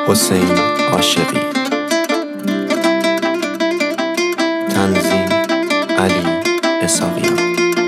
حسین عاشقی. تنظیم علی اسحاقیان.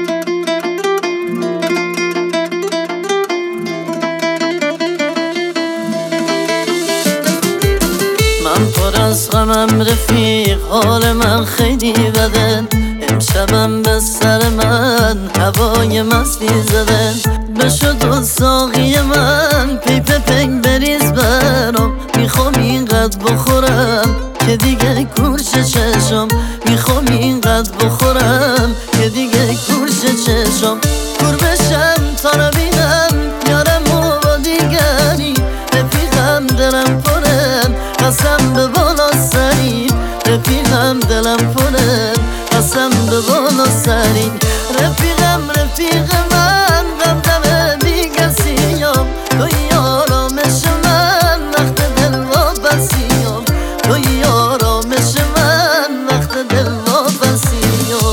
من پر از غمم رفیق، حال من خیلی بده. امشبم به سر من هوای مستی زده. بشد و ساقی من پیپ پنگ بریز برام. میخوام اینقدر بخورم که دیگه کورش چشم. میخوام اینقدر بخورم که دیگه کورش چشم. کور بشم تا نبینم یارم و با دیگری. رفیقم دلم پره قسم به بالا سری. رفیقم دلم پره قسم به بالا سری. رفیقم رفیق من غمدم بی کسیم. توی آرامش من وقت دل واپسیم. توی آرامش من وقت دل واپسیم.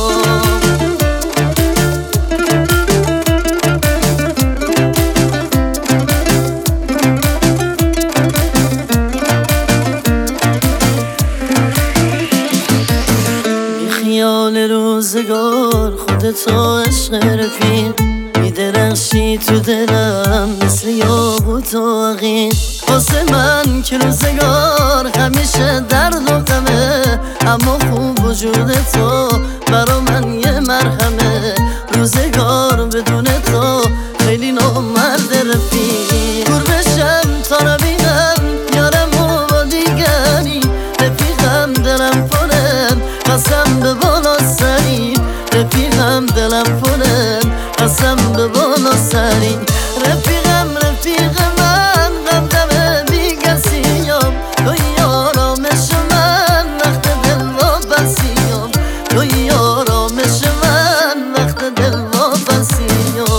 خیال روزگار خودتو عشق رفیق. میدرخشی تو دلم مثل یاقوت و عقیق. واسه من که روزگار همیشه درد و غمه، اما خوب وجود تو برا من یه مرهمه. روزگار بدون تو خیلی نامرد رفیق. دور بشم تا نبینم یارم و با دیگری. رفیقم دلم پره قسم به بالا سری. رفیقم دلم پره قسم به بالا سری. رفیقم رفیق من غمدم بی کسیم. توی آرامش من وقت دل واپسیم. توی آرامش من وقت دل واپسیم.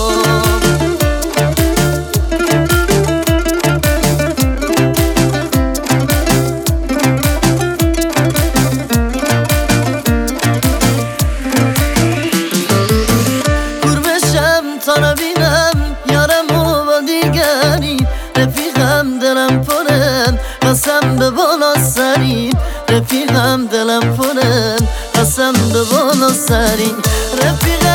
تا نبینم یارم و با دیگری. رفیقم دلم پره قسم به بالا سری. رفیقم دلم پره قسم به بالا سری.